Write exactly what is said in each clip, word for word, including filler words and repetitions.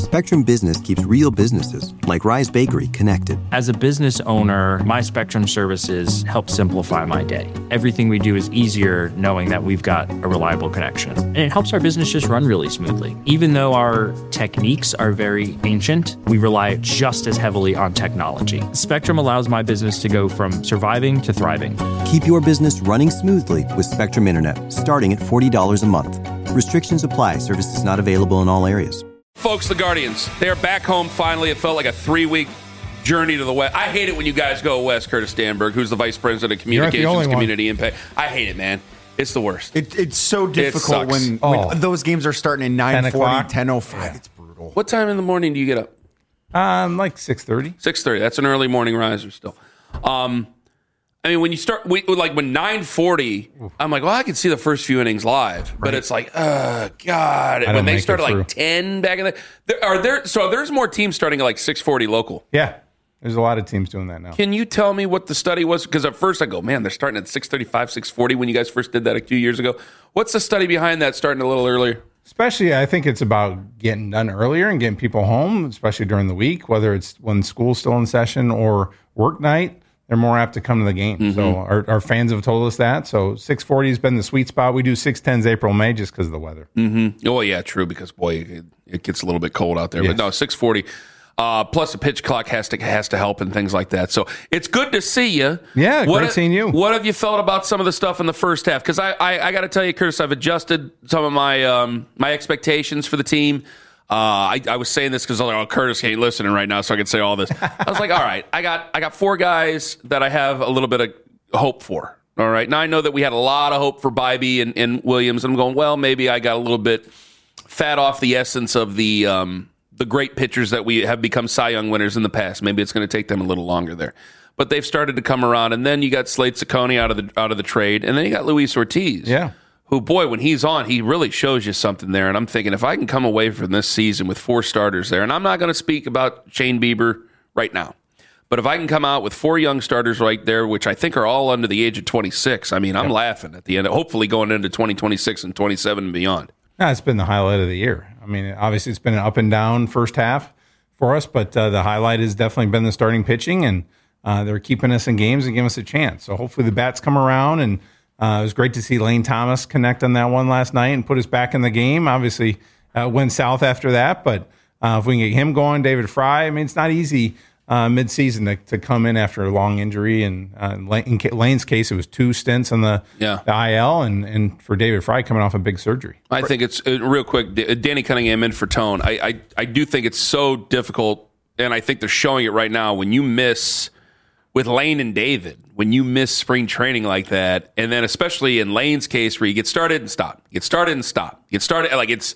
Spectrum Business keeps real businesses, like Rise Bakery, connected. As a business owner, my Spectrum services help simplify my day. Everything we do is easier knowing that we've got a reliable connection. And it helps our business just run really smoothly. Even though our techniques are very ancient, we rely just as heavily on technology. Spectrum allows my business to go from surviving to thriving. Keep your business running smoothly with Spectrum Internet, starting at forty dollars a month. Restrictions apply. Services not available in all areas. Folks, the Guardians, they are back home finally. It felt like a three-week journey to the West. I hate it when you guys go west, Curtis Stanberg, who's the Vice President of Communications, Community Impact. I hate it, man. It's the worst. It, it's so difficult it when, oh. when those games are starting at nine forty, ten oh five. It's brutal. What time in the morning do you get up? Um, like six thirty. six thirty. That's an early morning riser still. Um, I mean, when you start, we, like when nine forty, I'm like, well, I can see the first few innings live, right. But it's like, oh God! When they start at like ten back in the, there, are there? So there's more teams starting at like six forty local. Yeah, there's a lot of teams doing that now. Can you tell me what the study was? Because at first I go, man, they're starting at six thirty-five, six forty. When you guys first did that a few years ago, what's the study behind that starting a little earlier? Especially, I think it's about getting done earlier and getting people home, especially during the week, whether it's when school's still in session or work night. They're more apt to come to the game. Mm-hmm. So our, our fans have told us that. So six forty has been the sweet spot. We do six tens April, May just because of the weather. Mm-hmm. Oh, yeah, true, because, boy, it, it gets a little bit cold out there. Yes. But no, six forty. Uh, plus the pitch clock has to has to help and things like that. So it's good to see you. Yeah, what great ha- seeing you. What have you felt about some of the stuff in the first half? Because I, I, I got to tell you, Curtis, I've adjusted some of my um, my expectations for the team. Uh, I, I was saying this because I was like, oh, Curtis ain't listening right now, so I can say all this. I was like, all right, I got I got four guys that I have a little bit of hope for. All right. Now I know that we had a lot of hope for Bybee and, and Williams. And I'm going, well, maybe I got a little bit fat off the essence of the um, the great pitchers that we have become Cy Young winners in the past. Maybe it's going to take them a little longer there. But they've started to come around. And then you got Slade Ciccone out of the out of the trade. And then you got Luis Ortiz. Yeah. Who, boy, when he's on, he really shows you something there. And I'm thinking, if I can come away from this season with four starters there, and I'm not going to speak about Shane Bieber right now, but if I can come out with four young starters right there, which I think are all under the age of twenty-six, I mean, I'm yep. laughing at the end, hopefully going into twenty twenty-six and twenty-seven and beyond. Yeah, it's been the highlight of the year. I mean, obviously it's been an up and down first half for us, but uh, the highlight has definitely been the starting pitching, and uh, they're keeping us in games and giving us a chance. So hopefully the bats come around, and Uh, it was great to see Lane Thomas connect on that one last night and put us back in the game. Obviously, uh, went south after that, but uh, if we can get him going, David Fry, I mean, it's not easy uh, midseason to, to come in after a long injury. And uh, in Lane's case, it was two stints on the, yeah. the I L, and, and for David Fry coming off a big surgery. I think it's uh, real quick. D- Danny Cunningham in for Tone. I, I I do think it's so difficult, and I think they're showing it right now. When you miss with Lane and David, when you miss spring training like that, and then especially in Lane's case where you get started and stop, get started and stop, get started, like it's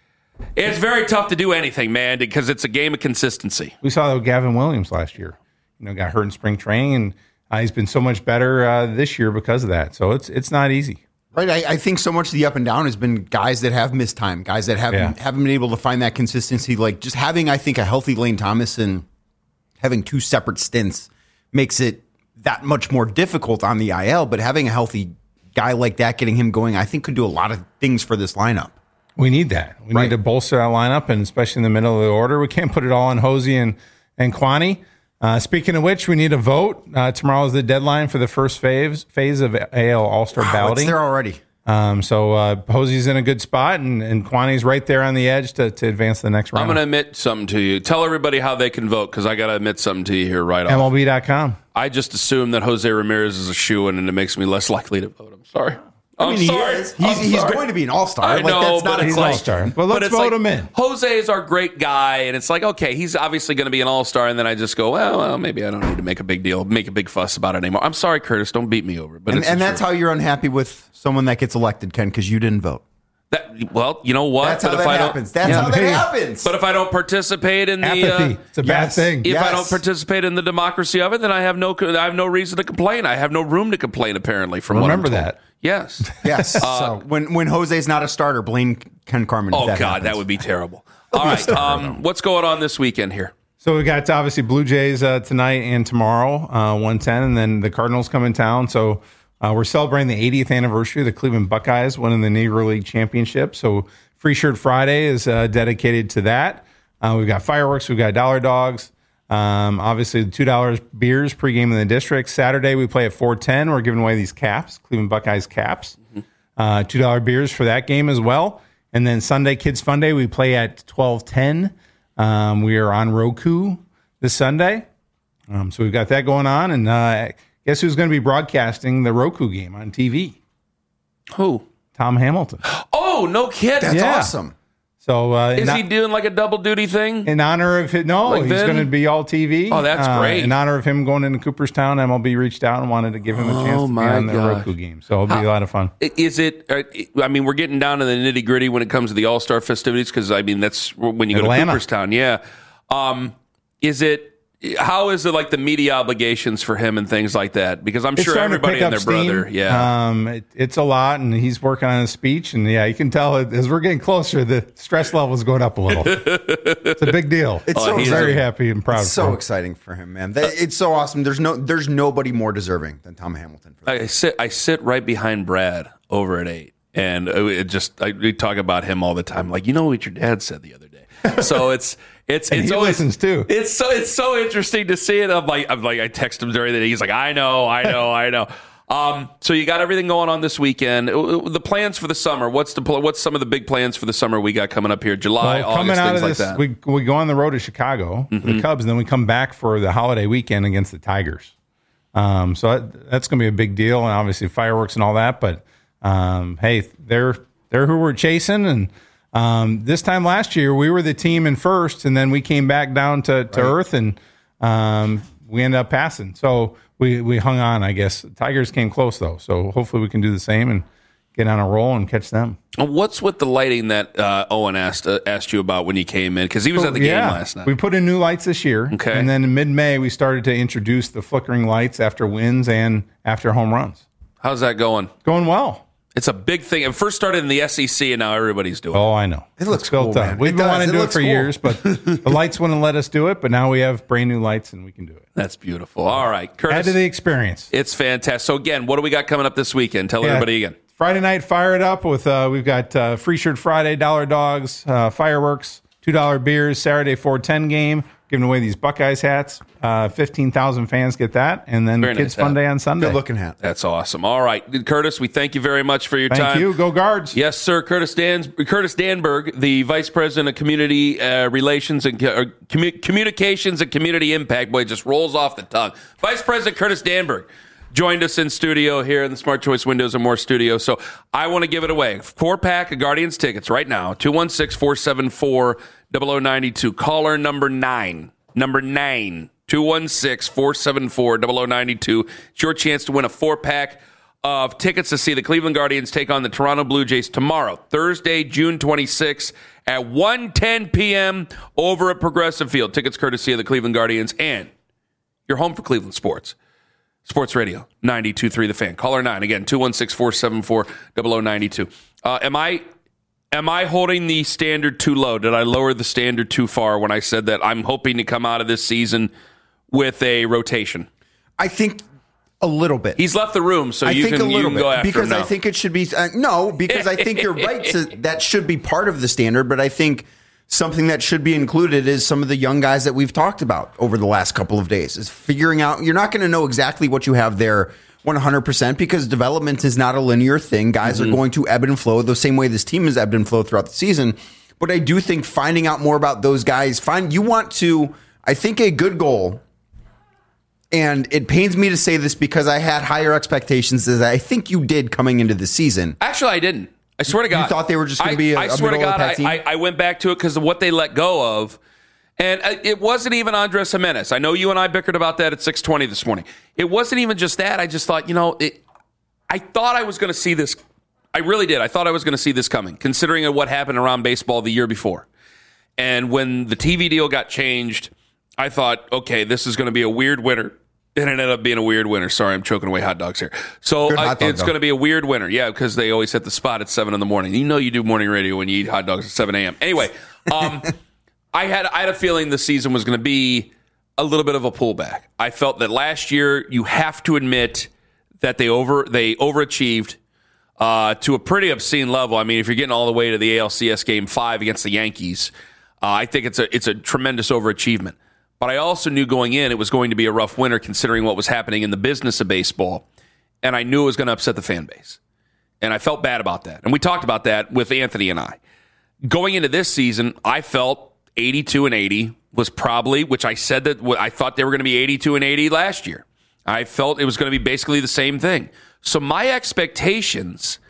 it's very tough to do anything, man, because it's a game of consistency. We saw that with Gavin Williams last year. You know, got hurt in spring training, and uh, he's been so much better uh, this year because of that. So it's it's not easy. Right, I, I think so much of the up and down has been guys that have missed time, guys that haven't yeah. haven't been able to find that consistency. Like just having, I think, a healthy Lane Thomas and having two separate stints makes it that much more difficult on the I L, but having a healthy guy like that, getting him going, I think could do a lot of things for this lineup. We need that. We right. need to bolster that lineup, and especially in the middle of the order. We can't put it all on Hosey and, and Kwani. Uh, speaking of which, we need a vote. Uh, tomorrow is the deadline for the first phase, phase of A L All-Star wow, balloting. It's there already. Um, so uh, Hosey's in a good spot, and, and Kwani's right there on the edge to, to advance to the next round. I'm going to admit something to you. Tell everybody how they can vote, because I got to admit something to you here right off. M L B dot com. I just assume that Jose Ramirez is a shoo-in, and it makes me less likely to vote. I'm sorry. I'm I mean, sorry. He is. He's, I'm he's sorry. going to be an all-star. I like, know, that's not but a it's an like, all-star. Well, let's but it's vote like, him in. Jose is our great guy, and it's like, okay, he's obviously going to be an all-star, and then I just go, well, well, maybe I don't need to make a big deal, make a big fuss about it anymore. I'm sorry, Curtis. Don't beat me over. But and it's and that's truth. how you're unhappy with someone that gets elected, Ken, because you didn't vote. That, well, you know what? That's but how if that I happens. Don't, That's yeah, how that hey, happens. But if I don't participate in the apathy, uh, it's a bad yes. thing. If Yes. I don't participate in the democracy of it, then I have no I have no reason to complain. I have no room to complain, apparently, from Remember what I'm told. that. Yes. Yes. Uh, so when when Jose's not a starter, blame Ken Carmen. if Oh, that God, happens. that would be terrible. All right. Um, what's going on this weekend here? So we got obviously Blue Jays uh, tonight and tomorrow, uh, one ten, and then the Cardinals come in town. So uh, we're celebrating the eightieth anniversary of the Cleveland Buckeyes winning the Negro League Championship. So Free Shirt Friday is uh, dedicated to that. Uh, we've got fireworks. We've got dollar dogs. Um, obviously, the two dollars beers pregame in the district. Saturday, we play at four ten. We're giving away these caps, Cleveland Buckeyes caps. Mm-hmm. Uh, two dollars beers for that game as well. And then Sunday, Kids Fun Day, we play at twelve ten. Um, we are on Roku this Sunday. Um, so we've got that going on. And uh, guess who's going to be broadcasting the Roku game on T V? Who? Tom Hamilton. Oh, no kidding. That's Yeah. awesome. So uh, Is in, he doing like a double duty thing? in honor of his, no, Like he's Vin? going to be all T V. Oh, that's Uh, great. In honor of him going into Cooperstown, M L B reached out and wanted to give him a chance Oh, to be my on the gosh. Roku game. So it'll be a lot of fun. Is it, uh, I mean, we're getting down to the nitty gritty when it comes to the All Star festivities because, I mean, that's when you Atlanta. go to Cooperstown. Yeah. Um, is it, how is it like the media obligations for him and things like that? Because I'm It's sure starting to everybody pick and up their steam. brother. Yeah. Um, it, it's a lot, and he's working on his speech. And yeah, you can tell it- as we're getting closer, the stress level is going up a little. It's a big deal. It's I'm so very exciting. happy and proud. It's so for him. exciting for him, man. That- It's so awesome. There's no, there's nobody more deserving than Tom Hamilton. For that. I sit, I sit right behind Brad over at eight. And it just, I, we talk about him all the time. Like, you know what your dad said the other day. So it's, it's, And it's he always, listens too. It's so, it's so interesting to see it. I'm like, I'm like, I text him during the day. He's like, I know, I know, I know. Um, so you got everything going on this weekend. The plans for the summer. What's the pl- what's some of the big plans for the summer we got coming up here? July, Well, August, coming out things of like this, that. we we go on the road to Chicago for the Cubs, and then we come back for the holiday weekend against the Tigers. Um, so that, that's going to be a big deal, and obviously fireworks and all that. But um, hey, they're they're who we're chasing, and um, this time last year we were the team in first, and then we came back down to, to earth, and um, we ended up passing. So we we hung on, I guess. Tigers came close though, so hopefully we can do the same and get on a roll and catch them. What's with the lighting that uh, Owen asked uh, asked you about when you came in? Because he was at the game last night. We put in new lights this year. Okay. And then in mid-May, we started to introduce the flickering lights after wins and after home runs. How's that going? Going well. It's a big thing. It first started in the S E C, and now everybody's doing it. Oh, I know. It looks It's built cool, up. man. We've It been does. wanting to It do it looks for cool. years, but the lights wouldn't let us do it. But now we have brand new lights, and we can do it. That's beautiful. All right, Add Curtis. to the experience. It's fantastic. So again, what do we got coming up this weekend? Tell Yeah. everybody again. Friday night, fire it up with uh, we've got uh, Free Shirt Friday, Dollar Dogs, uh, fireworks, two dollar beers. Saturday four ten game, giving away these Buckeyes hats. Uh, fifteen thousand fans get that, and then Very Kids nice Fun hat. Day on Sunday. Good looking hat. That's awesome. All right, Curtis, we thank you very much for your Thank time. you. Go Guards. Yes, sir. Curtis Dan, Curtis Danberg, the Vice President of Community uh, Relations and uh, commu- Communications and Community Impact. Boy, it just rolls off the tongue. Vice President Curtis Danberg joined us in studio here in the Smart Choice Windows and More studio. So I want to give it away. Four-pack of Guardians tickets right now. two one six, four seven four, zero zero nine two. Caller number nine. Number nine. two one six, four seven four, zero zero nine two. It's your chance to win a four-pack of tickets to see the Cleveland Guardians take on the Toronto Blue Jays tomorrow, Thursday, June twenty-sixth at one ten p.m. over at Progressive Field. Tickets courtesy of the Cleveland Guardians, and you're home for Cleveland sports. Sports Radio, ninety-two point three The Fan. Caller nine, again, two one six, four seven four, zero zero nine two. Uh, am I am I holding the standard too low? Did I lower the standard too far when I said that I'm hoping to come out of this season with a rotation? I think a little bit. He's left the room, so I you think can, a you little can bit go after because him now. I think it should be uh, no because I think you're right to, that should be part of the standard, but I think something that should be included is some of the young guys that we've talked about over the last couple of days is figuring out. You're not going to know exactly what you have there one hundred percent because development is not a linear thing. Guys mm-hmm. are going to ebb and flow the same way this team has ebbed and flowed throughout the season. But I do think finding out more about those guys, find you want to. I think a good goal. And it pains me to say this because I had higher expectations as I think you did coming into the season. Actually, I didn't. I swear to God. You thought they were just going I- to be a, I a swear to middle of God, the pack team? I, I, I went back to it because of what they let go of. And uh, it wasn't even Andres Jimenez. I know you and I bickered about that at six twenty this morning. It wasn't even just that. I just thought, you know, it, I thought I was going to see this. I really did. I thought I was going to see this coming, considering what happened around baseball the year before. And when the T V deal got changed, I thought, okay, this is going to be a weird winter. And it ended up being a weird winter. Sorry, I'm choking away hot dogs here. So Good uh, hot dog, it's though. going to be a weird winter. Yeah, because they always hit the spot at seven in the morning. You know you do morning radio when you eat hot dogs at seven a.m. Anyway, um, I had I had a feeling the season was going to be a little bit of a pullback. I felt that last year, you have to admit that they over they overachieved uh, to a pretty obscene level. I mean, if you're getting all the way to the A L C S Game five against the Yankees, Uh, I think it's a it's a tremendous overachievement. But I also knew going in it was going to be a rough winter considering what was happening in the business of baseball. And I knew it was going to upset the fan base. And I felt bad about that. And we talked about that with Anthony and I. Going into this season, I felt eighty-two and eighty was probably, which I said that I thought they were going to be eighty-two and eighty last year. I felt it was going to be basically the same thing. So my expectations,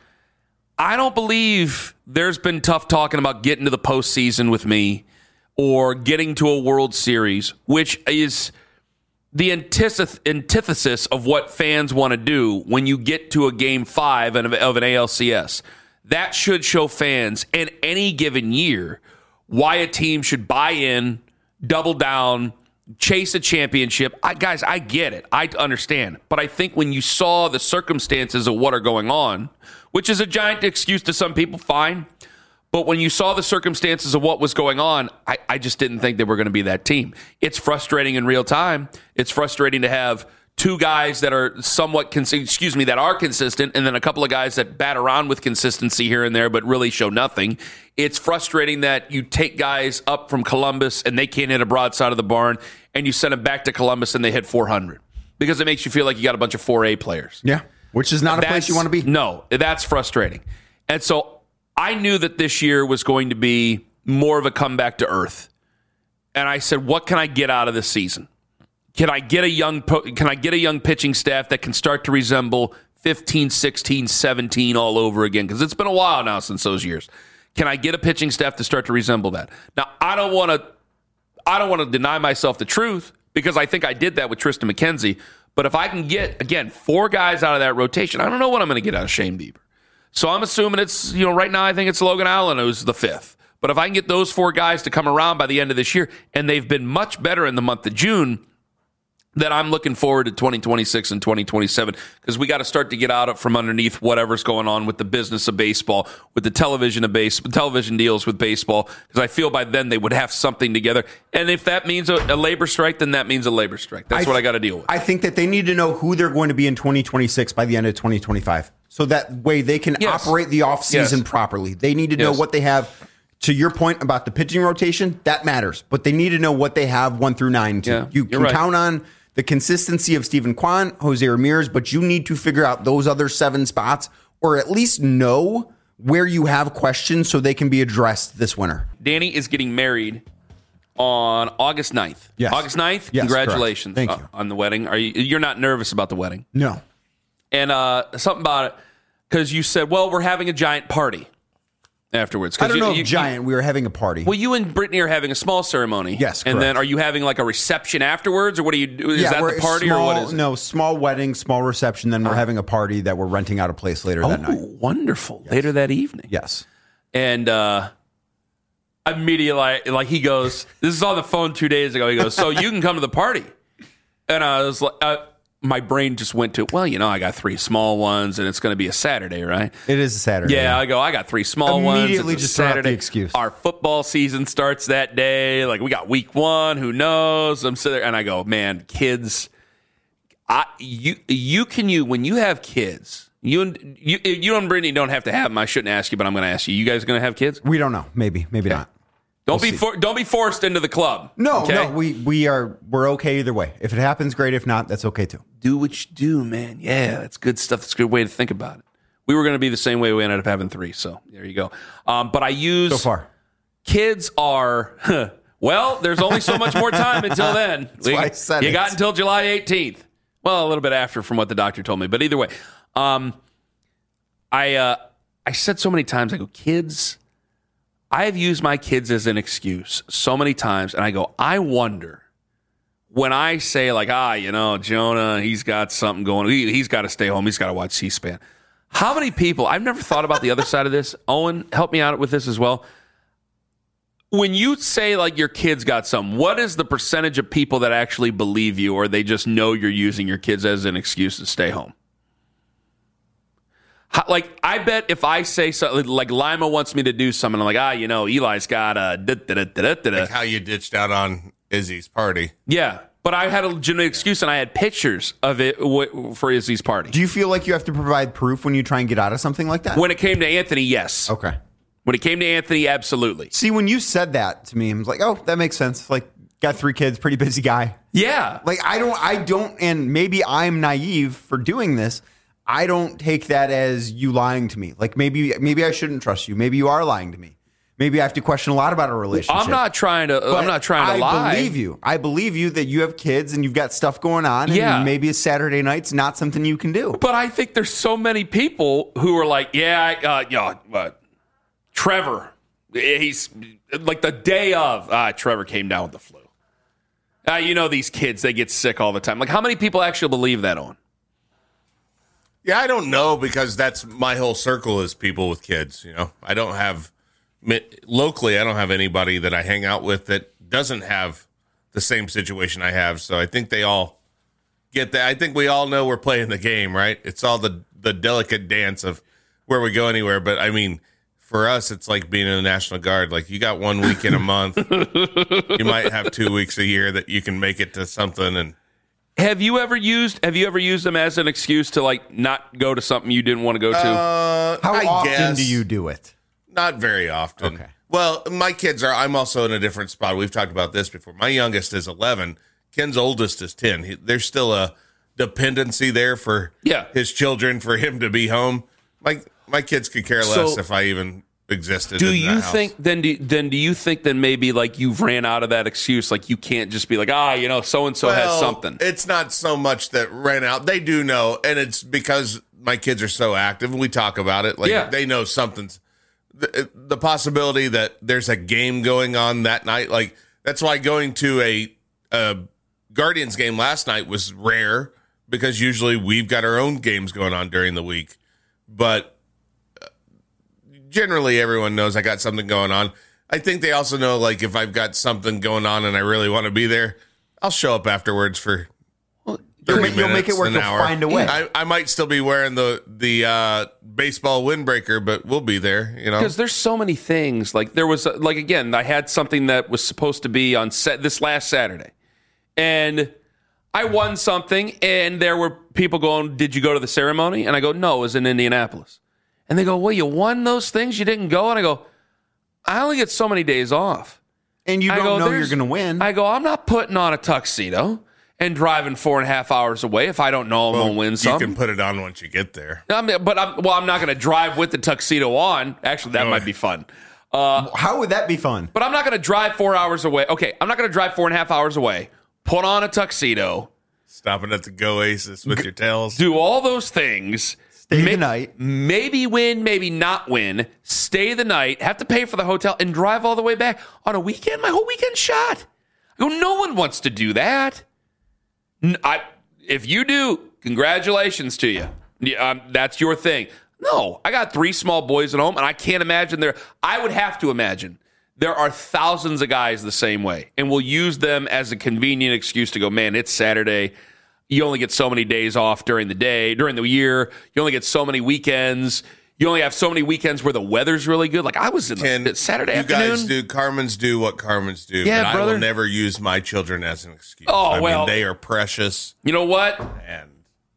I don't believe there's been tough talking about getting to the postseason with me or getting to a World Series, which is the antithesis of what fans want to do when you get to a game five of an A L C S. That should show fans in any given year why a team should buy in, double down, chase a championship. I, guys, I get it. I understand. But I think when you saw the circumstances of what are going on, which is a giant excuse to some people, fine. But when you saw the circumstances of what was going on, I, I just didn't think they were going to be that team. It's frustrating in real time. It's frustrating to have two guys that are somewhat, cons- excuse me, that are consistent, and then a couple of guys that bat around with consistency here and there, but really show nothing. It's frustrating that you take guys up from Columbus and they can't hit a broadside of the barn, and you send them back to Columbus and they hit four hundred because it makes you feel like you got a bunch of four A players. Yeah, which is not a that's, place you want to be. No, that's frustrating. And so I knew that this year was going to be more of a comeback to earth. And I said, what can I get out of this season? Can I get a young can I get a young pitching staff that can start to resemble fifteen, sixteen, seventeen all over again? Because it's been a while now since those years. Can I get a pitching staff to start to resemble that? Now, I don't want to I don't want to deny myself the truth because I think I did that with Tristan McKenzie. But if I can get, again, four guys out of that rotation, I don't know what I'm going to get out of Shane Bieber. So I'm assuming it's, you know, right now I think it's Logan Allen who's the fifth. But if I can get those four guys to come around by the end of this year, and they've been much better in the month of June, that I'm looking forward to twenty twenty-six and twenty twenty-seven because we got to start to get out of from underneath whatever's going on with the business of baseball, with the television of base, television deals with baseball, because I feel by then they would have something together. And if that means a, a labor strike, then that means a labor strike. That's I th- what I got to deal with. I think that they need to know who they're going to be in twenty twenty-six by the end of twenty twenty-five. So that way they can yes. operate the offseason yes. properly. They need to know yes. what they have. To your point about the pitching rotation, that matters. But they need to know what they have one through nine. To. Yeah, you can right. count on the consistency of Stephen Kwan, Jose Ramirez, but you need to figure out those other seven spots or at least know where you have questions so they can be addressed this winter. Danny is getting married on August ninth. Yes. August ninth, yes, congratulations correct. Thank you. on the wedding. Are you, you're not nervous about the wedding? No. And uh, something about it, because you said, well, we're having a giant party afterwards. I don't you, know you, if giant. We were having a party. Well, you and Brittany are having a small ceremony. Yes, correct. And then are you having like a reception afterwards, or what do you do? Is yeah, that the party, small, or what is it? No, small wedding, small reception. Then we're oh. having a party that we're renting out a place later oh, that night. Wonderful. Yes. Later that evening. Yes. And uh, immediately, like he goes, this is on the phone two days ago. He goes, so you can come to the party. And I was like, uh, my brain just went to, well, you know, I got three small ones, and it's going to be a Saturday, right? It is a Saturday. Yeah, I go, I got three small ones. Immediately just Saturday. The excuse. Our football season starts that day. Like, we got week one. Who knows? I'm sitting there, and I go, man, kids, I you you can you when you have kids, you and you you and Brittany don't have to have them. I shouldn't ask you, but I'm going to ask you. You guys going to have kids? We don't know. Maybe, maybe okay. not. Don't we'll be for, don't be forced into the club. No, okay? no, we we are we're okay either way. If it happens, great. If not, that's okay too. Do what you do, man. Yeah, that's good stuff. That's a good way to think about it. We were going to be the same way. We ended up having three, so there you go. Um, but I use so far. Kids are huh, well. There's only so much more time until then. That's we, why I said you it. got until July eighteenth. Well, a little bit after, from what the doctor told me. But either way, um, I uh, I said so many times. I go, kids. I have used my kids as an excuse so many times, and I go, I wonder when I say, like, ah, you know, Jonah, he's got something going. He, he's got to stay home. He's got to watch C-SPAN. How many people, I've never thought about the other side of this. Owen, help me out with this as well. When you say, like, your kids got something, what is the percentage of people that actually believe you, or they just know you're using your kids as an excuse to stay home? How, like, I bet if I say something, like Lima wants me to do something, I'm like, ah, you know, Eli's got a da da da da da da. Like how you ditched out on Izzy's party. Yeah, but I had a legitimate excuse, and I had pictures of it w- for Izzy's party. Do you feel like you have to provide proof when you try and get out of something like that? When it came to Anthony, yes. Okay. When it came to Anthony, absolutely. See, when you said that to me, I was like, oh, that makes sense. Like, got three kids, pretty busy guy. Yeah. Like, I don't, I don't, and maybe I'm naive for doing this. I don't take that as you lying to me. Like, maybe, maybe I shouldn't trust you. Maybe you are lying to me. Maybe I have to question a lot about our relationship. I'm not trying to. But I'm not trying to I lie. I believe you. I believe you that you have kids and you've got stuff going on. Yeah. And maybe a Saturday night's not something you can do. But I think there's so many people who are like, yeah, uh, yeah, uh, Trevor. He's like the day of. Ah, Trevor came down with the flu. Uh, you know these kids, they get sick all the time. Like, how many people actually believe that on? Yeah, I don't know because that's my whole circle is people with kids. You know, I don't have. Locally, I don't have anybody that I hang out with that doesn't have the same situation I have. So I think they all get that. I think we all know we're playing the game, right? It's all the, the delicate dance of where we go anywhere. But I mean, for us, it's like being in the National Guard. Like you got one week in a month. You might have two weeks a year that you can make it to something. And have you ever used Have you ever used them as an excuse to like not go to something you didn't want to go to? Uh, How I often guess. do you do it? Not very often. Okay. Well, my kids are, I'm also in a different spot. We've talked about this before. My youngest is eleven. Ken's oldest is ten. He, there's still a dependency there for Yeah. his children, for him to be home. My my kids could care less So, if I even existed Do in you that house. think then? Do, then do you think then maybe like you've ran out of that excuse? Like you can't just be like, ah, you know, so and so has Well, something. It's not so much that ran out. They do know, and it's because my kids are so active, and we talk about it. Like Yeah. they know something's the, the possibility that there's a game going on that night. Like that's why going to a, a Guardians game last night was rare because usually we've got our own games going on during the week. But generally, everyone knows I got something going on. I think they also know, like, if I've got something going on and I really want to be there, I'll show up afterwards for You'll thirty make, you'll make it minutes, work. an You'll hour. find a way. I, I might still be wearing the the uh, baseball windbreaker, but we'll be there. You know, Because there's so many things. Like there was, like again, I had something that was supposed to be on set this last Saturday, and I won something, and there were people going, "Did you go to the ceremony?" And I go, "No, it was in Indianapolis." And they go, "Well, you won those things, you didn't go." And I go, "I only get so many days off." And you I don't go, know you're "There's-" going to win. I go, "I'm not putting on a tuxedo and driving four and a half hours away if I don't know I'm well, going to win you something." can put it on once you get there. I mean, but I'm, well, I'm not going to drive with the tuxedo on. Actually, that Oh. might be fun. How would that be fun? But I'm not going to drive four hours away. Okay, I'm not going to drive four and a half hours away, put on a tuxedo, Stopping at the Go Aces with your tails. do all those things. Stay ma- the night. Maybe win, maybe not win. Stay the night, have to pay for the hotel, and drive all the way back on a weekend. My whole weekend shot. I go, no one wants to do that. N- I, if you do, congratulations to you. Yeah, um, that's your thing. No, I got three small boys at home, and I can't imagine there. I would have to imagine there are thousands of guys the same way, and we'll use them as a convenient excuse to go, man, it's Saturday. You only get so many days off during the day, during the year. You only get so many weekends. You only have so many weekends where the weather's really good. Like I was in Can the Saturday you afternoon. guys do Carmen's do what Carmen's do? Yeah, but I brother. will never use my children as an excuse. Oh, I well. mean, they are precious. You know what? And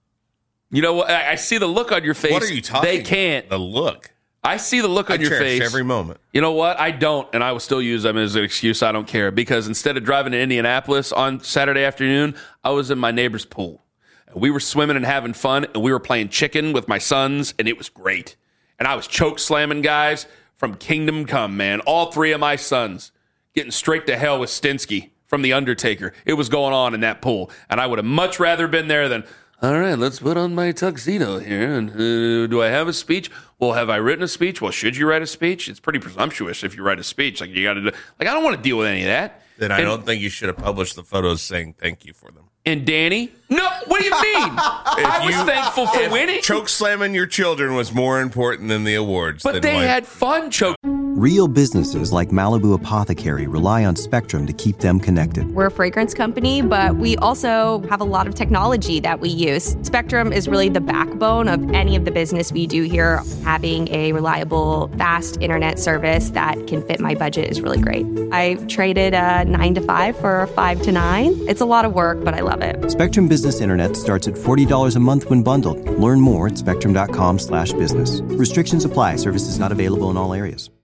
You know what? I, I see the look on your face. what are you talking? They can't. The look. I see the look on I your cherish face. every moment. You know what? I don't, and I will still use them as an excuse. I don't care because instead of driving to Indianapolis on Saturday afternoon, I was in my neighbor's pool. We were swimming and having fun, and we were playing chicken with my sons, and it was great. And I was choke slamming guys from Kingdom Come, man. All three of my sons getting straight to hell with Stinsky from The Undertaker. It was going on in that pool, and I would have much rather been there than, all right, let's put on my tuxedo here. And uh, do I have a speech? Well, have I written a speech? Well, should you write a speech? It's pretty presumptious if you write a speech. Like you got to do. Like I don't want to deal with any of that. Then I And- don't think you should have published the photos saying thank you for them. And Danny? No, what do you mean? I was you- thankful for If winning. choke slamming your children was more important than the awards. But then they why- had fun choke. Real businesses like Malibu Apothecary rely on Spectrum to keep them connected. We're a fragrance company, but we also have a lot of technology that we use. Spectrum is really the backbone of any of the business we do here. Having a reliable, fast internet service that can fit my budget is really great. I traded a nine to five for a five to nine. It's a lot of work, but I love it. Spectrum Business Internet starts at forty dollars a month when bundled. Learn more at spectrum dot com slash business. Restrictions apply. Services not available in all areas.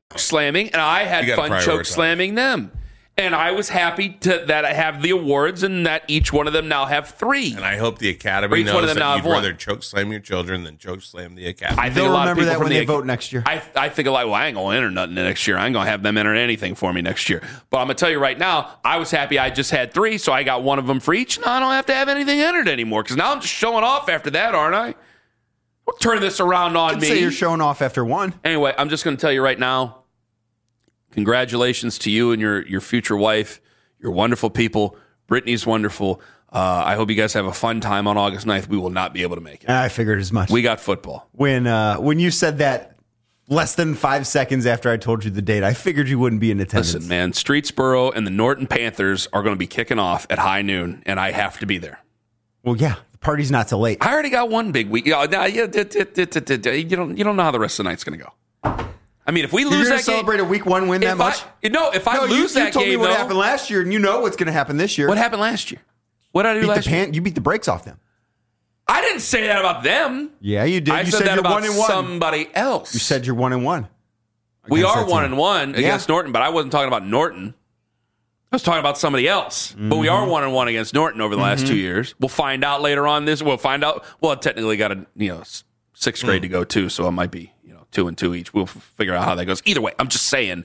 slamming, and I had You gotta fun choke prioritize. slamming them. And I was happy to, that I have the awards and that each one of them now have three. And I hope the Or Academy each one of knows them now that have you'd one. rather choke slam your children than choke slam the Academy. I think They'll a lot of remember people that from when the they vote next year. I, I think a lot, well, I ain't going to enter nothing next year. I ain't going to have them enter anything for me next year. But I'm going to tell you right now, I was happy I just had three, so I got one of them for each. Now I don't have to have anything entered anymore because now I'm just showing off after that, aren't I? Don't turn this around on I'd me. say you're showing off after one. Anyway, I'm just going to tell you right now, congratulations to you and your, your future wife. You're wonderful people. Brittany's wonderful. Uh, I hope you guys have a fun time on August ninth. We will not be able to make it. I figured as much. We got football. When uh, when you said that less than five seconds after I told you the date, I figured you wouldn't be in attendance. Listen, man, Streetsboro and the Norton Panthers are going to be kicking off at high noon, and I have to be there. Well, yeah, the party's not till late. I already got one big week. Yeah, nah, yeah, d- d- d- d- d- d- You don't, you don't know how the rest of the night's going to go. I mean, if we You're lose going that to celebrate game, a week one win that if much? I, no, if I no, lose you, that you told game, me what though, happened last year, and you know what's going to happen this year. what happened last year? What did I do beat last the year? pan, you beat the brakes off them. I didn't say that about them. Yeah, you did. I you said, said that you're about one and one. somebody else. You said you're one and one. we against are that one team. and one Yeah. against Norton, but I wasn't talking about Norton. I was talking about somebody else. Mm-hmm. But we are one and one against Norton over the last two years. We'll find out later on this. We'll find out. Well, I technically got a you know s- sixth grade to go too, so it might be you know two and two each. We'll f- figure out how that goes. Either way, I'm just saying.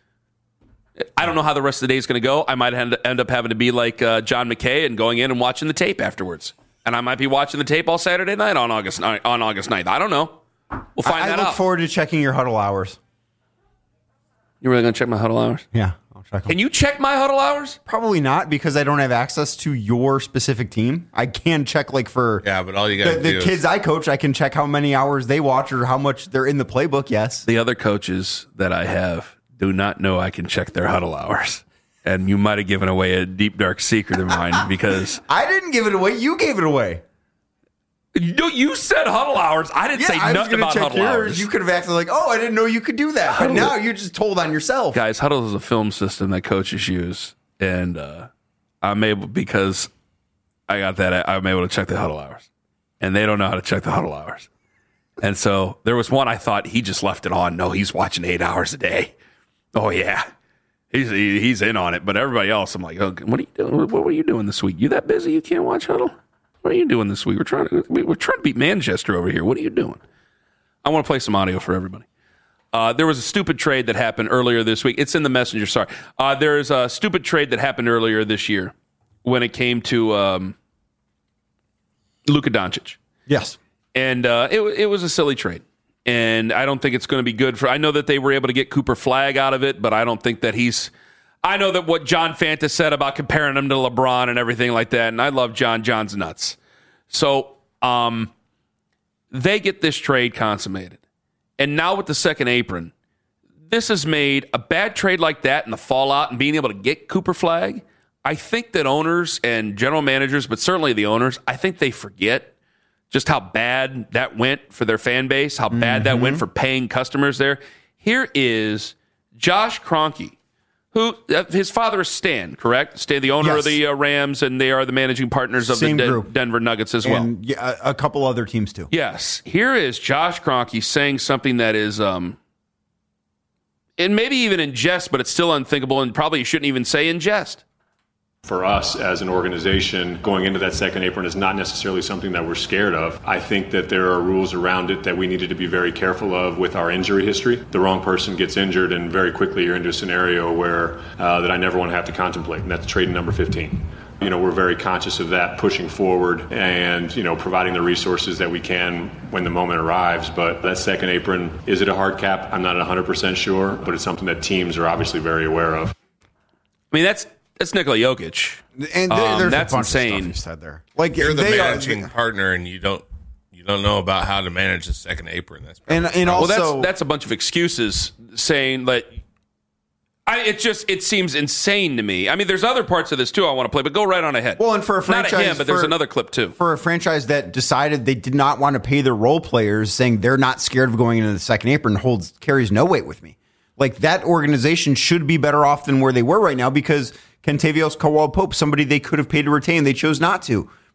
I don't know how the rest of the day is going to go. I might end, end up having to be like uh, John McKay and going in and watching the tape afterwards. And I might be watching the tape all Saturday night on August on August ninth. I don't know. We'll find I, that I look out. forward to checking your huddle hours. You really going to check my huddle hours? Yeah, I'll check them. Can you check my huddle hours? Probably not because I don't have access to your specific team. I can check like for Yeah, but all you got the, to the do kids is I coach. I can check how many hours they watch or how much they're in the playbook. Yes. The other coaches that I have do not know I can check their huddle hours. And you might have given away a deep, dark secret of mine because I didn't give it away. You gave it away. you, know, you said huddle hours. I didn't Yeah, say I was nothing going to about check huddle yours. hours. You could have acted like, oh, I didn't know you could do that. But now you're just told on yourself. Guys, huddle is a film system that coaches use. And uh, I'm able, because I got that, I'm able to check the huddle hours. And they don't know how to check the huddle hours. And so there was one I thought he just left it on. No, he's watching eight hours a day. Oh, yeah. He's he, he's in on it, but everybody else, I'm like, oh, what are you doing? What were you doing this week? You that busy? You can't watch huddle? What are you doing this week? We're trying to we're trying to beat Manchester over here. What are you doing? I want to play some audio for everybody. Uh, there was a stupid trade that happened earlier this week. It's in the messenger. Sorry, uh, there's a stupid trade that happened earlier this year when it came to um, Luka Doncic, Yes. and uh, it it was a silly trade. And I don't think it's going to be good for. I know that they were able to get Cooper Flagg out of it, but I don't think that he's. I know that what John Fanta said about comparing him to LeBron and everything like that, and I love John. John's nuts. So um, they get this trade consummated, and now with the second apron, this has made a bad trade like that and the fallout and being able to get Cooper Flagg. I think that owners and general managers, but certainly the owners, I think they forget just how bad that went for their fan base, how bad that went for paying customers there. Here is Josh Kroenke, who uh, his father is Stan, correct? Stan, the owner Yes. of the uh, Rams, and they are the managing partners of Same the Den- group. Denver Nuggets as well. And yeah, a, a couple other teams too. Yes. Here is Josh Kroenke saying something that is, um, and maybe even in jest, but it's still unthinkable, and probably you shouldn't even say in jest. For us as an organization, going into that second apron is not necessarily something that we're scared of. I think that there are rules around it that we needed to be very careful of with our injury history. The wrong person gets injured, and very quickly you're into a scenario where uh, that I never want to have to contemplate, and that's trade number fifteen. You know, we're very conscious of that, pushing forward and, you know, providing the resources that we can when the moment arrives. But that second apron, is it a hard cap? I'm not one hundred percent sure, but it's something that teams are obviously very aware of. I mean, that's that's Nikola Jokic. And there, Um, there's that's a bunch insane. of stuff you said there. Like you're the they are- managing partner, and you don't you don't know about how to manage the second apron. That's and probably- and Well, also that's that's a bunch of excuses saying that. I, it just it seems insane to me. I mean, there's other parts of this too I want to play, but go right on ahead. Well, and for a franchise, not at him, but there's for- another clip too. for a franchise that decided they did not want to pay their role players, saying they're not scared of going into the second apron, holds carries no weight with me. Like that organization should be better off than where they were right now because Kentavious Caldwell-Pope, somebody they could have paid to retain, they chose not to.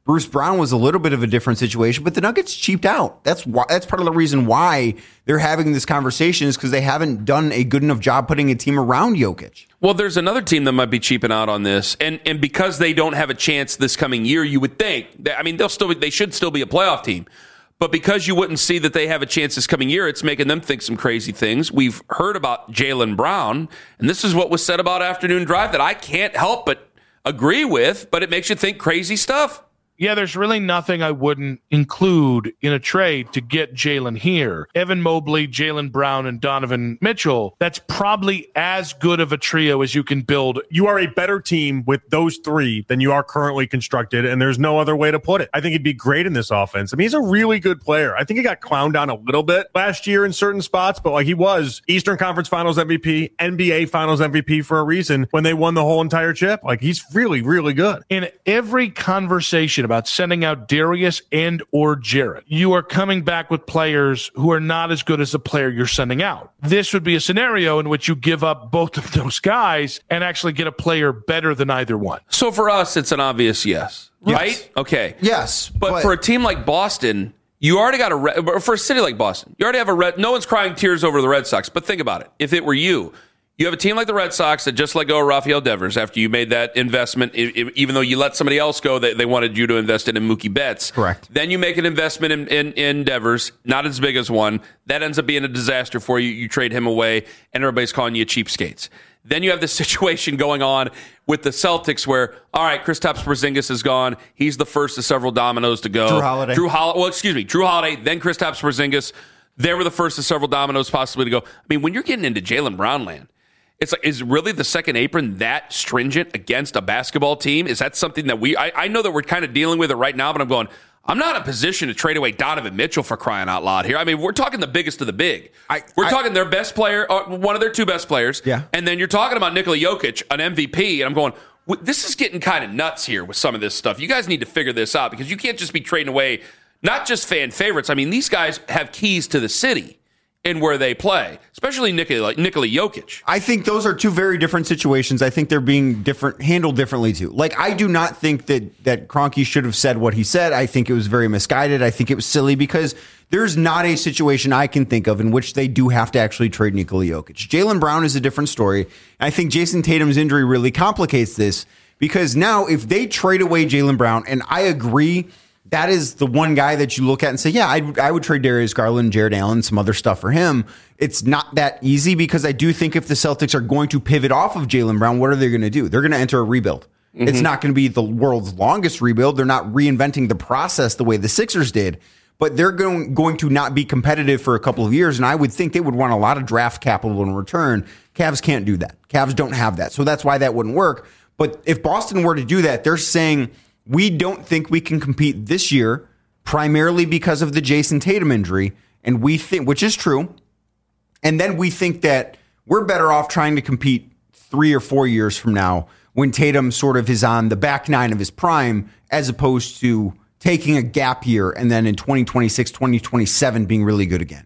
Bruce Brown was a little bit of a different situation, but the Nuggets cheaped out. That's why, that's part of the reason why they're having this conversation is because they haven't done a good enough job putting a team around Jokic. Well, there's another team that might be cheaping out on this, and and because they don't have a chance this coming year, you would think that, I mean, they'll still be, they should still be a playoff team, but because you wouldn't see that they have a chance this coming year, it's making them think some crazy things. We've heard about Jaylen Brown, and this is what was said about Afternoon Drive that I can't help but agree with, but it makes you think crazy stuff. Yeah, there's really nothing I wouldn't include in a trade to get Jaylen here. Evan Mobley, Jaylen Brown, and Donovan Mitchell, that's probably as good of a trio as you can build. You are a better team with those three than you are currently constructed, and there's no other way to put it. I think he'd be great in this offense. I mean, he's a really good player. I think he got clowned down a little bit last year in certain spots, but like he was Eastern Conference Finals M V P, N B A Finals M V P for a reason when they won the whole entire chip. Like he's really, really good. In every conversation about sending out Darius and or Jarrett, you are coming back with players who are not as good as the player you're sending out. This would be a scenario in which you give up both of those guys and actually get a player better than either one. So for us, it's an obvious yes, yes. right? Okay. Yes. But, but for a team like Boston, you already got a Red, for a city like Boston, you already have a Red, no one's crying tears over the Red Sox, but think about it. If it were you, you have a team like the Red Sox that just let go of Rafael Devers after you made that investment, even though you let somebody else go, they, they wanted you to invest it in Mookie Betts. Correct. Then you make an investment in, in, in Devers, not as big as one. That ends up being a disaster for you. You trade him away, and everybody's calling you cheapskates. Then you have this situation going on with the Celtics where, all right, Kristaps Porzingis is gone. He's the first of several dominoes to go. Drew Holiday. Drew Holiday. Well, excuse me, Drew Holiday, then Kristaps Porzingis. They were the first of several dominoes possibly to go. I mean, when you're getting into Jaylen Brown land, it's like, is really the second apron that stringent against a basketball team? Is that something that we, I, I know that we're kind of dealing with it right now, but I'm going, I'm not in a position to trade away Donovan Mitchell for crying out loud here. I mean, we're talking the biggest of the big. I, we're I, talking their best player, uh, one of their two best players. Yeah. And then you're talking about Nikola Jokic, an M V P. And I'm going, this is getting kind of nuts here with some of this stuff. You guys need to figure this out because you can't just be trading away not just fan favorites. I mean, these guys have keys to the city and where they play, especially Nikola, Nikola Jokic. I think those are two very different situations. I think they're being different, handled differently too. Like, I do not think that that Kroenke should have said what he said. I think it was very misguided. I think it was silly because there's not a situation I can think of in which they do have to actually trade Nikola Jokic. Jaylen Brown is a different story. I think Jason Tatum's injury really complicates this because now if they trade away Jaylen Brown, and I agree, that is the one guy that you look at and say, yeah, I'd, I would trade Darius Garland, Jared Allen, some other stuff for him. It's not that easy because I do think if the Celtics are going to pivot off of Jaylen Brown, what are they going to do? They're going to enter a rebuild. Mm-hmm. It's not going to be the world's longest rebuild. They're not reinventing the process the way the Sixers did, but they're going, going to not be competitive for a couple of years. And I would think they would want a lot of draft capital in return. Cavs can't do that. Cavs don't have that. So that's why that wouldn't work. But if Boston were to do that, they're saying, we don't think we can compete this year, primarily because of the Jason Tatum injury, and we think, which is true, and then we think that we're better off trying to compete three or four years from now when Tatum sort of is on the back nine of his prime, as opposed to taking a gap year and then in twenty twenty-six, twenty twenty-seven being really good again.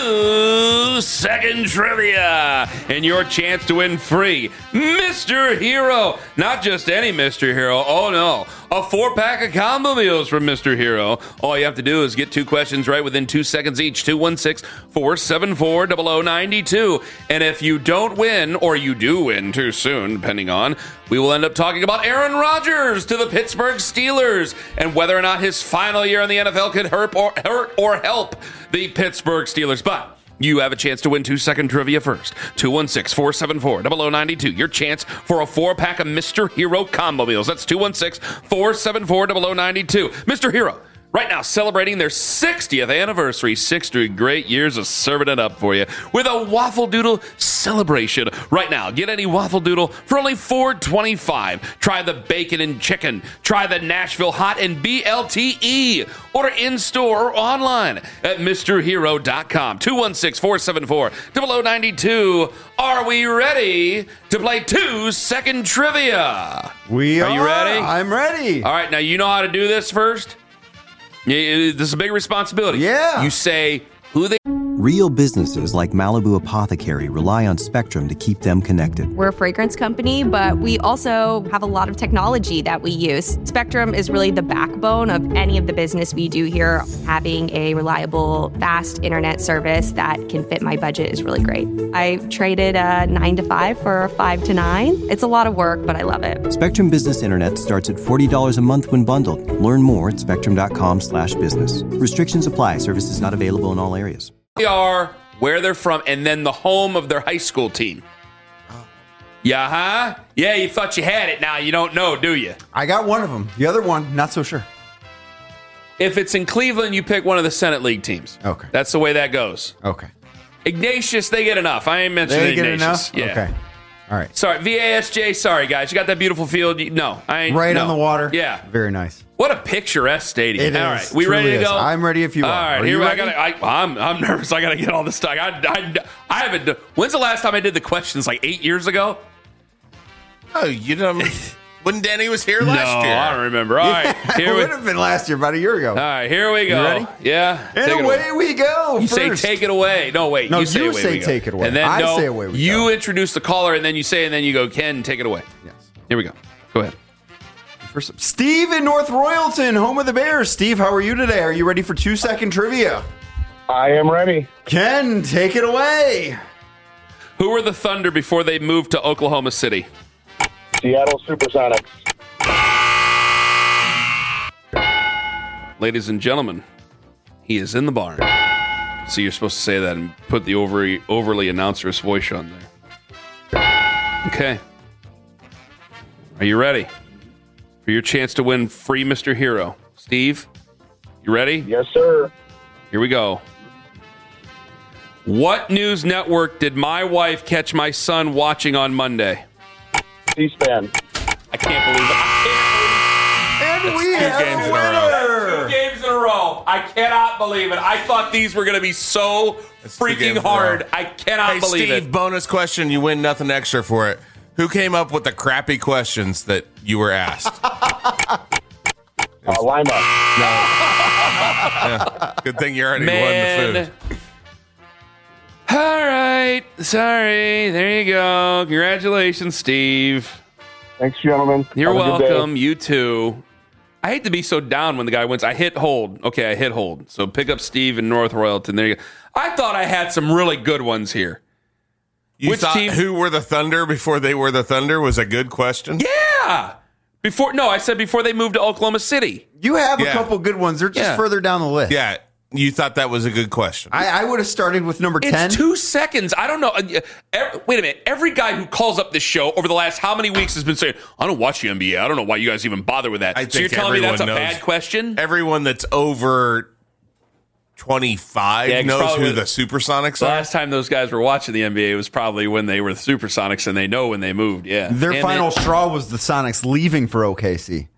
Two second trivia and your chance to win free Mister Hero. Not just any Mister Hero. Oh no. A four pack of combo meals from Mister Hero. All you have to do is get two questions right within two seconds each. two one six, four seven four, zero zero nine two. And if you don't win, or you do win too soon, depending on, we will end up talking about Aaron Rodgers to the Pittsburgh Steelers and whether or not his final year in the N F L could hurt or, hurt or help the Pittsburgh Steelers. But you have a chance to win two-second trivia first. two one six, four seven four, zero zero nine two. Your chance for a four-pack of Mister Hero combo meals. That's two one six, four seven four, zero zero nine two. Mister Hero, right now celebrating their sixtieth anniversary. sixty great years of serving it up for you with a Waffle Doodle celebration. Right now, get any Waffle Doodle for only four twenty-five. Try the bacon and chicken. Try the Nashville Hot and B L T E. Order in-store or online at Mister Hero dot com. two one six, four seven four, zero zero nine two. Are we ready to play two-second trivia? We are. Are you ready? I'm ready. All right, now you know how to do this first? This is a big responsibility. Yeah. You say who they... Real businesses like Malibu Apothecary rely on Spectrum to keep them connected. We're a fragrance company, but we also have a lot of technology that we use. Spectrum is really the backbone of any of the business we do here. Having a reliable, fast internet service that can fit my budget is really great. I traded a nine to five for a five to nine. It's a lot of work, but I love it. Spectrum Business Internet starts at forty dollars a month when bundled. Learn more at spectrum.com slash business. Restrictions apply. Services not available in all areas. They are, where they're from, and then the home of their high school team. Yeah, huh? Yeah, you thought you had it. Now you don't know, do you? I got one of them. The other one, not so sure. If it's in Cleveland, you pick one of the Senate League teams. Okay. That's the way that goes. Okay. Ignatius, they get enough. I ain't mentioning They get Ignatius. enough? Yeah. Okay. All right. Sorry, V A S J, sorry, guys. You got that beautiful field? You- No, I ain't. Right no. on the water. Yeah. Very nice. What a picturesque stadium. It all is. right, we Truly ready to is. go? I'm ready if you are. All right, Are here you I ready? gotta. I, I'm I'm nervous. I gotta get all this stuff. I, I, I haven't. d- When's the last time I did the questions? Like eight years ago? Oh, you know, when Danny was here No, last year. I don't remember. All right, it here we. would have been last year, about a year ago. All right, here we go. ready? Yeah. And take it away we go. You first. say take it away. No, wait. No, you say, you away say we go. take it away. And then I no, say away we you go. introduce the caller, and then you say, and then you go, Ken, take it away. Yes. Here we go. Go ahead. First up, Steve in North Royalton, home of the Bears. Steve, how are you today? Are you ready for two second trivia? I am ready. Ken, take it away. Who were the Thunder before they moved to Oklahoma City? Seattle Supersonics. Ladies and gentlemen, he is in the barn. So you're supposed to say that and put the overly, overly announcerous voice on there. Okay. Are you ready for your chance to win free Mister Hero? Steve, you ready? Yes, sir. Here we go. What news network did my wife catch my son watching on Monday? C-SPAN. I can't believe it. I And we two have games a in a row. winner. Two games in a row. I cannot believe it. I thought these were going to be so That's two freaking games in a hard. row. I cannot Hey, believe Steve, it. bonus question. You win nothing extra for it. Who came up with the crappy questions that you were asked? Uh, Lima. Yeah. Good thing you already Man. won the food. All right. Sorry. There you go. Congratulations, Steve. Thanks, gentlemen. You're Have a good day. welcome. You too. I hate to be so down when the guy wins. I hit hold. Okay, I hit hold. So pick up Steve in North Royalton. There you go. I thought I had some really good ones here. You Which thought team- who were the Thunder before they were the Thunder was a good question? Yeah. Before no, I said before they moved to Oklahoma City. You have a Yeah. couple good ones. They're just Yeah. further down the list. Yeah. You thought that was a good question. I, I would have started with number It's ten. two seconds. I don't know. Uh, ev- Wait a minute. Every guy who calls up this show over the last how many weeks has been saying, I don't watch the N B A. I don't know why you guys even bother with that. I So you're think telling me that's a everyone knows. bad question? Everyone that's over twenty-five Yeah, 'cause knows probably who with- the Supersonics The are. last time those guys were watching the N B A was probably when they were the Supersonics, and they know when they moved. Yeah. Their And final they- straw was the Sonics leaving for O K C.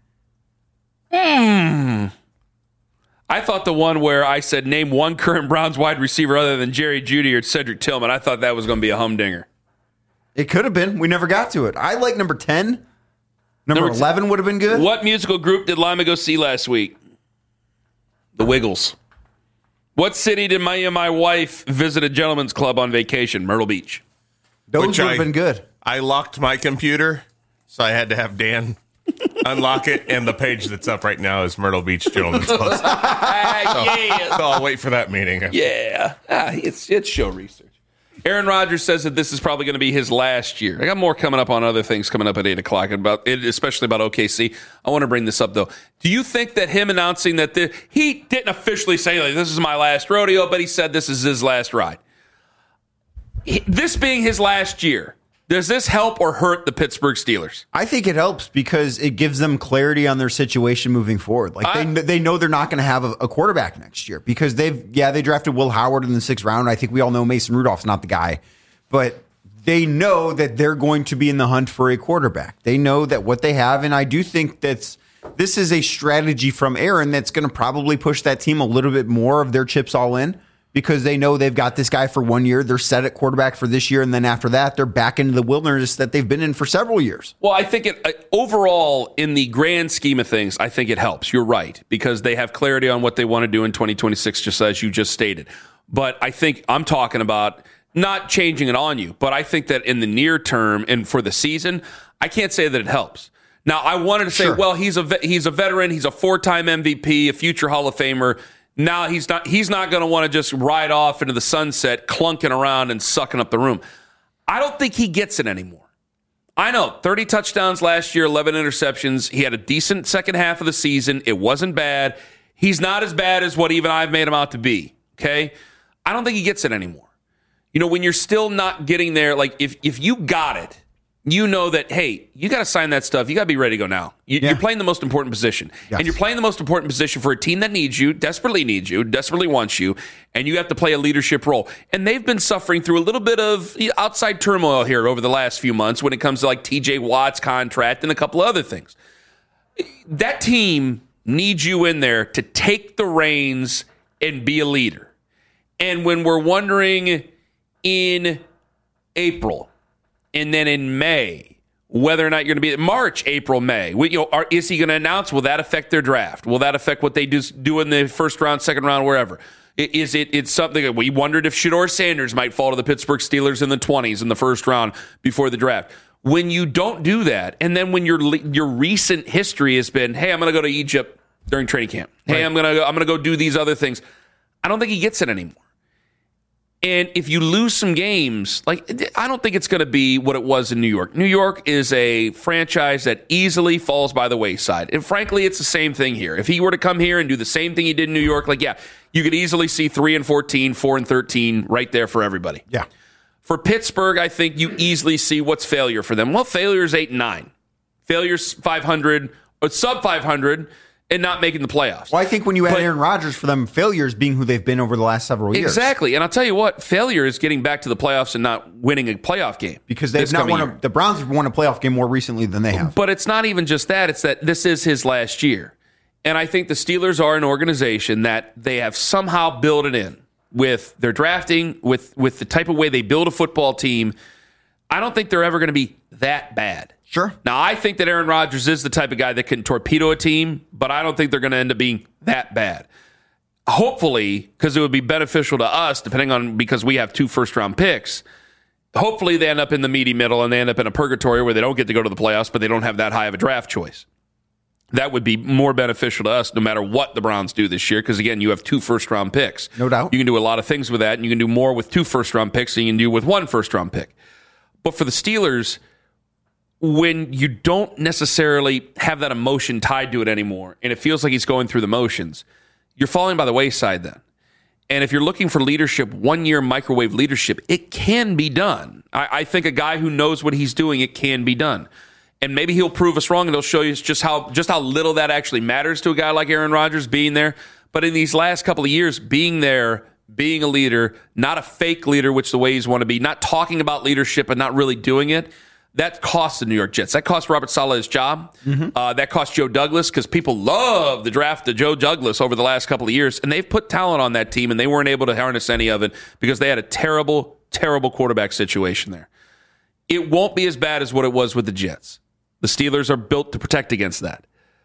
Hmm. I thought the one where I said, name one current Browns wide receiver other than Jerry Jeudy or Cedric Tillman. I thought that was going to be a humdinger. It could have been. We never got to it. I like number ten. Number, Number t- eleven would have been good. What musical group did Lima go see last week? The Wiggles. What city did my and my wife visit a gentleman's club on vacation? Myrtle Beach. Those Which would I- have been good. I locked my computer, so I had to have Dan unlock it, and the page that's up right now is Myrtle Beach Gentlemen's Club. Ah, yeah. So I'll wait for that meeting. Yeah. Ah, it's, it's show research. Aaron Rodgers says that this is probably going to be his last year. I got more coming up on other things coming up at eight o'clock, about it, especially about O K C. I want to bring this up, though. Do you think that him announcing that the, he didn't officially say, like, this is my last rodeo, but he said this is his last ride? He- this being his last year, does this help or hurt the Pittsburgh Steelers? I think it helps because it gives them clarity on their situation moving forward. Like I- they they know they're not going to have a, a quarterback next year because they've yeah they drafted Will Howard in the sixth round. I think we all know Mason Rudolph's not the guy, but they know that they're going to be in the hunt for a quarterback. They know that what they have, and I do think that's this is a strategy from Aaron that's going to probably push that team a little bit more of their chips all in. Because they know they've got this guy for one year. They're set at quarterback for this year. And then after that, they're back into the wilderness that they've been in for several years. Well, I think it uh, overall, in the grand scheme of things, I think it helps. You're right, because they have clarity on what they want to do in twenty twenty-six, just as you just stated. But I think I'm talking about not changing it on you, but I think that in the near term and for the season, I can't say that it helps. Now, I wanted to say, Sure. well, he's a ve- he's a veteran, he's a four-time M V P, a future Hall of Famer. Now he's not he's not going to want to just ride off into the sunset, clunking around and sucking up the room. I don't think he gets it anymore. I know, thirty touchdowns last year, eleven interceptions. He had a decent second half of the season. It wasn't bad. He's not as bad as what even I've made him out to be, okay? I don't think he gets it anymore. You know, when you're still not getting there, like if if you got it, you know that, hey, you got to sign that stuff. You got to be ready to go now. You, Yeah. You're playing the most important position. Yes. And you're playing the most important position for a team that needs you, desperately needs you, desperately wants you, and you have to play a leadership role. And they've been suffering through a little bit of outside turmoil here over the last few months when it comes to like T J Watt's contract and a couple other things. That team needs you in there to take the reins and be a leader. And when we're wondering in April and then in May whether or not you're going to be March, April, May, we, you know, are, is he going to announce? Will that affect their draft? Will that affect what they do, do in the first round, second round, wherever? Is it? It's something that we wondered if Shedeur Sanders might fall to the Pittsburgh Steelers in the twenties in the first round before the draft. When you don't do that, and then when your your recent history has been, hey, I'm going to go to Egypt during training camp. Hey, right. I'm going to I'm going to go do these other things. I don't think he gets it anymore. And if you lose some games, like I don't think it's going to be what it was in New York. New York is a franchise that easily falls by the wayside. And frankly, it's the same thing here. If he were to come here and do the same thing he did in New York, like, yeah, you could easily see three and fourteen, four and thirteen right there for everybody. Yeah. For Pittsburgh, I think you easily see what's failure for them. Well, failure is eight and nine. Failure's five hundred, or sub five hundred, and not making the playoffs. Well, I think when you add But- Aaron Rodgers for them, failures being who they've been over the last several years. Exactly. And I'll tell you what, failure is getting back to the playoffs and not winning a playoff game. Because they've this not coming won year. a, the Browns have won a playoff game more recently than they have. But it's not even just that. It's that this is his last year. And I think the Steelers are an organization that they have somehow built it in with their drafting, with, with the type of way they build a football team. I don't think they're ever going to be that bad. Sure. Now, I think that Aaron Rodgers is the type of guy that can torpedo a team, but I don't think they're going to end up being that bad. Hopefully, because it would be beneficial to us, depending on, because we have two first-round picks, hopefully they end up in the meaty middle and they end up in a purgatory where they don't get to go to the playoffs, but they don't have that high of a draft choice. That would be more beneficial to us no matter what the Browns do this year, because, again, you have two first-round picks. No doubt. You can do a lot of things with that, and you can do more with two first-round picks than you can do with one first-round pick. But for the Steelers, when you don't necessarily have that emotion tied to it anymore, and it feels like he's going through the motions, you're falling by the wayside then. And if you're looking for leadership, one-year microwave leadership, it can be done. I, I think a guy who knows what he's doing, it can be done. And maybe he'll prove us wrong, and he'll show you just how just how little that actually matters to a guy like Aaron Rodgers being there. But in these last couple of years, being there, being a leader, not a fake leader, which the way he's want to be, not talking about leadership and not really doing it, that cost the New York Jets. That cost Robert Saleh his job. Mm-hmm. Uh, that cost Joe Douglas, because people love the draft of Joe Douglas over the last couple of years, and they've put talent on that team, and they weren't able to harness any of it because they had a terrible, terrible quarterback situation there. It won't be as bad as what it was with the Jets. The Steelers are built to protect against that.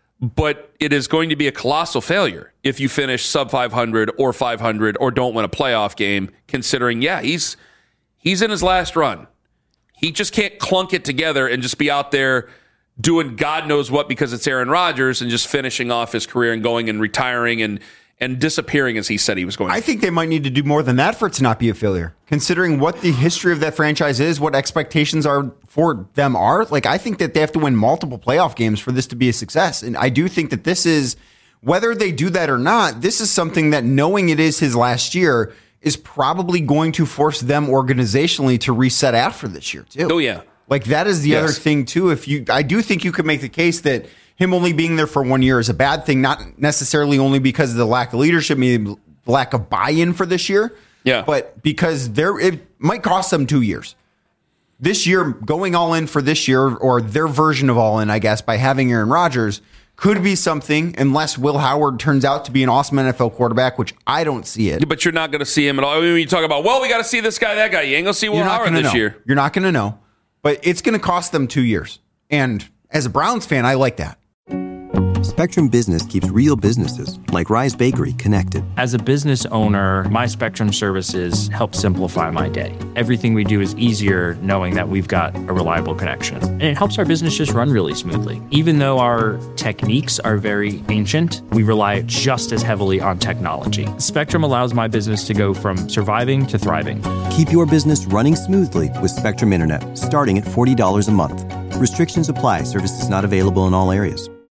But it is going to be a colossal failure if you finish sub five hundred or five hundred or don't win a playoff game, considering, yeah, he's he's in his last run. He just can't clunk it together and just be out there doing God knows what because it's Aaron Rodgers and just finishing off his career and going and retiring and and disappearing as he said he was going to. I think they might need to do more than that for it to not be a failure. Considering what the history of that franchise is, what expectations are for them are, like I think that they have to win multiple playoff games for this to be a success. And I do think that this is, whether they do that or not, this is something that, knowing it is his last year, is probably going to force them organizationally to reset after this year too. Oh yeah. Like that is the Yes. other thing too. If you, I do think you could make the case that him only being there for one year is a bad thing, not necessarily only because of the lack of leadership, maybe lack of buy-in for this year. Yeah. But because there, it might cost them two years. This year, going all in for this year, or their version of all in, I guess, by having Aaron Rodgers, could be something, unless Will Howard turns out to be an awesome N F L quarterback, which I don't see it. But you're not going to see him at all. I mean, when you talk about, well, we got to see this guy, that guy. You ain't going to see Will You're not Howard gonna this know. year. You're not going to know. But it's going to cost them two years. And as a Browns fan, I like that. Spectrum Business keeps real businesses, like Rise Bakery, connected. As a business owner, my Spectrum services help simplify my day. Everything we do is easier knowing that we've got a reliable connection. And it helps our business just run really smoothly. Even though our techniques are very ancient, we rely just as heavily on technology. Spectrum allows my business to go from surviving to thriving. Keep your business running smoothly with Spectrum Internet, starting at forty dollars a month. Restrictions apply. Services not available in all areas.